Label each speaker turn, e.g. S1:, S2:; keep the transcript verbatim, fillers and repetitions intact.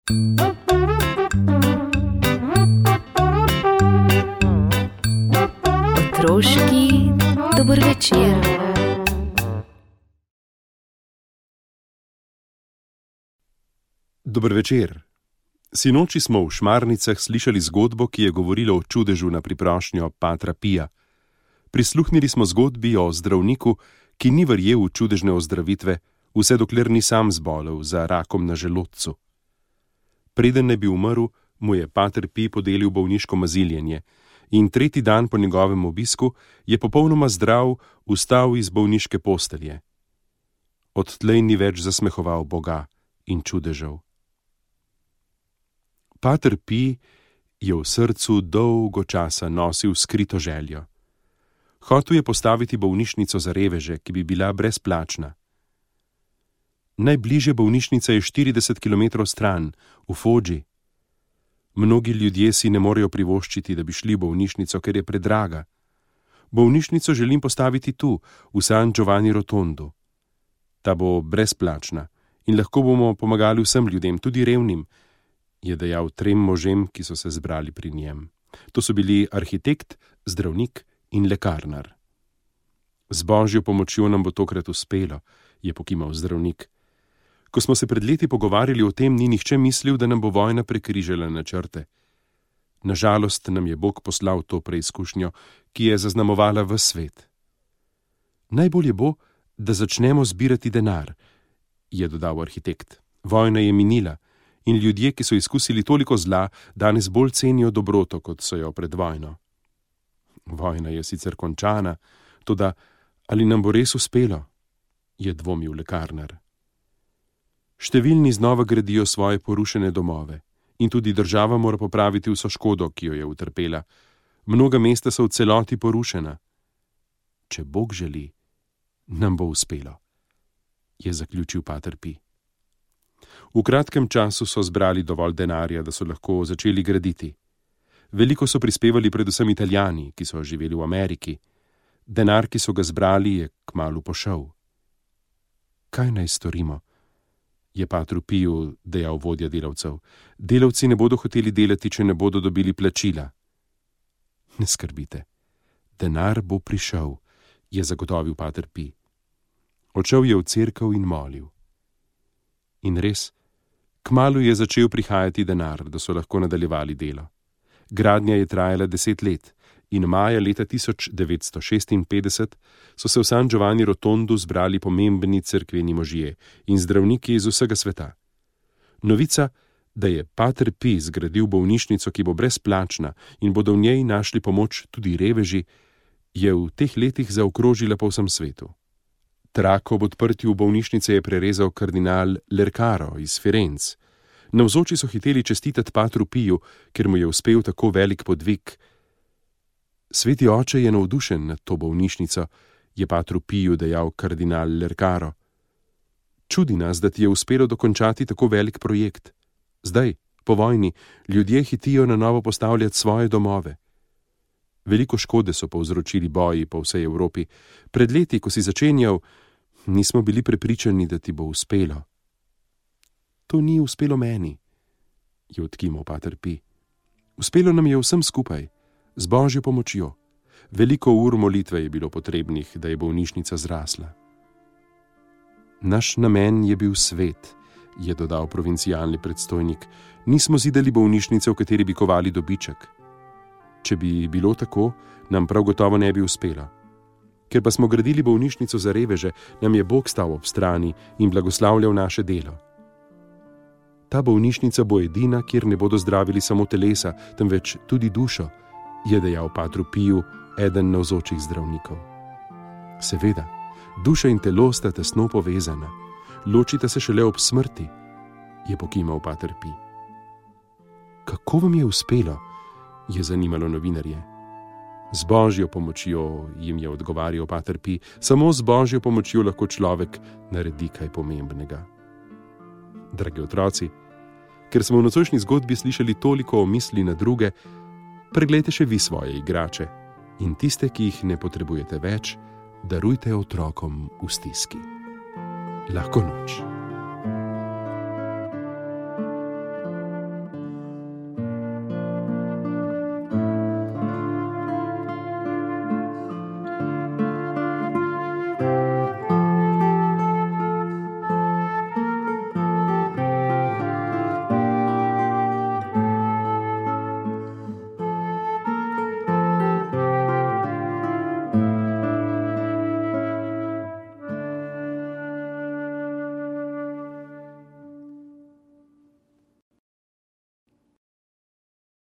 S1: Otroški dober večer.
S2: Dober večer. Sinoči smo v Šmarnicah slišali zgodbo, ki je govorila o čudežu na priprošnjo patra Pija. Prisluhnili smo zgodbi o zdravniku, ki ni verjel v čudežne ozdravitve, vse dokler ni sam zbolel za rakom na želodcu. Preden ne bi umrl, mu je pater Pij podelil bolniško maziljenje in tretji dan po njegovem obisku je popolnoma zdrav vstal iz bolniške postelje. Odtlej ni več zasmehoval Boga in čudežev. Pater Pij je v srcu dolgo časa nosil skrito željo. Hotel je postaviti bolnišnico za reveže, ki bi bila brezplačna. Najbližje bolnišnica je štirideset kilometrov stran, v Foggi. Mnogi ljudje si ne morejo privoščiti, da bi šli v bolnišnico, ker je predraga. Bolnišnico želim postaviti tu, v San Giovanni Rotondu. Ta bo brezplačna in lahko bomo pomagali vsem ljudem, tudi revnim, je dejal trem možem, ki so se zbrali pri njem. To so bili arhitekt, zdravnik in lekarnar. Z Božjo pomočjo nam bo tokrat uspelo, je pokimal zdravnik. Ko smo se pred leti pogovarjali o tem, ni nihče mislil, da nam bo vojna prekrižala načrte. Nažalost nam je Bog poslal to preizkušnjo, ki je zaznamovala ves svet. Najbolje bo, da začnemo zbirati denar, je dodal arhitekt. Vojna je minila in ljudje, ki so izkusili toliko zla, danes bolj cenijo dobroto, kot so jo pred vojno. Vojna je sicer končana, toda ali nam bo res uspelo, je dvomil lekarnar. Številni znova gradijo svoje porušene domove in tudi država mora popraviti vso škodo, ki jo je utrpela. Mnoga mesta so v celoti porušena. Če Bog želi, nam bo uspelo, je zaključil pater Pij. V kratkem času so zbrali dovolj denarja, da so lahko začeli graditi. Veliko so prispevali predvsem Italijani, ki so živeli v Ameriki. Denar, ki so ga zbrali, je kmalu pošel. Kaj naj storimo? Je patru Piju dejal vodja delavcev. Delavci ne bodo hoteli delati, če ne bodo dobili plačila. Ne skrbite. Denar bo prišel, je zagotovil pater Pij. Odšel je v cerkev in molil. In res, kmalu je začel prihajati denar, da so lahko nadaljevali delo. Gradnja je trajala deset let in maja leta tisoč devetsto šestinpetdeset so se v San Giovanni Rotondu zbrali pomembni cerkveni možje in zdravniki iz vsega sveta. Novica, da je pater Pij zgradil bolnišnico, ki bo brezplačna in bodo v njej našli pomoč tudi reveži, je v teh letih zaokrožila po vsem svetu. Trak ob odprtju bolnišnice je prerezal kardinal Lercaro iz Firenc. Navzoči so hiteli čestitati patru Piju, ker mu je uspel tako velik podvig. Sveti oče je navdušen nad to bolnišnico, je patru Piju dejal kardinal Lercaro. Čudi nas, da ti je uspelo dokončati tako velik projekt. Zdaj, po vojni, ljudje hitijo na novo postavljati svoje domove. Veliko škode so povzročili boji po vsej Evropi. Pred leti, ko si začenjal, nismo bili prepričani, da ti bo uspelo. To ni uspelo meni, je odkimal pater Pij. Uspelo nam je vsem skupaj, z Božjo pomočjo. Veliko ur molitve je bilo potrebnih, da je bolnišnica zrasla. Naš namen je bil svet, je dodal provincialni predstojnik. Nismo zidali bolnišnice, v kateri bi kovali dobiček. Če bi bilo tako, nam prav gotovo ne bi uspelo. Ker pa smo gradili bolnišnico za reveže, nam je Bog stal ob strani in blagoslavljal naše delo. Ta bolnišnica bo edina, kjer ne bodo zdravili samo telesa, temveč tudi dušo, je dejal patru Piju eden navzočih zdravnikov. Seveda, duša in telo sta tesno povezana, ločita se šele ob smrti, je pokimal pater Pij. Kako vam je uspelo? Je zanimalo novinarje. Z Božjo pomočjo, jim je odgovarjal pater Pij, samo z Božjo pomočjo lahko človek naredi kaj pomembnega. Dragi otroci, ker smo v nocojšnji zgodbi slišali toliko o misli na druge, preglejte še vi svoje igrače in tiste, ki jih ne potrebujete več, darujte otrokom v stiski. Lahko noč.